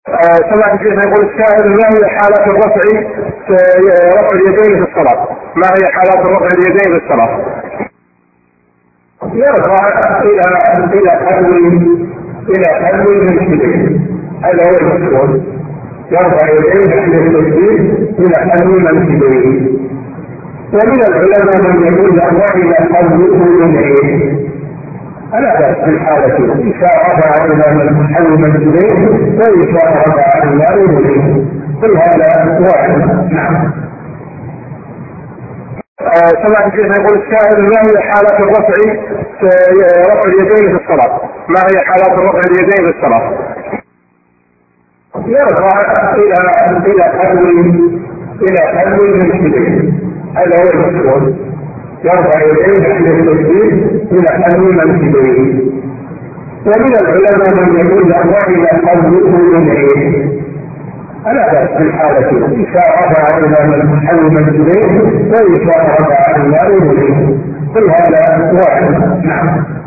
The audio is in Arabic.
سمعت الشيخ يقول السائل: ما هي حالات رفع اليدين في الصلاة؟ ما هي حالات رفع اليدين في الصلاة؟ يرفع إلى حد المسجدين، هذا هو المشهور، يرفع يديه عند التسجيل إلى حد المسجدين. ومن العلماء من يقول يرفع إلى حد المسجدين، ألا بأس في الحالة إذا رفع إلى حد المسجدين وإذا رفع إلى أذنيه، كل هذا واحد. نعم. سمعت الشيخ يقول السائل: ما هي حالات رفع اليدين في الصلاة؟ ما هي حالات رفع اليدين في الصلاة؟ يرفع إلى حد المسجدين، هذا هو المشهور، يرفع يديه عند التسجيل إلى حد المسجدين. ومن العلماء من يقول يرفع إلى حد المسجدين، ألا بأس في الحالة إذا رفع إلى حد المسجدين وإذا رفع إلى أذنيه، كل هذا واحد. نعم.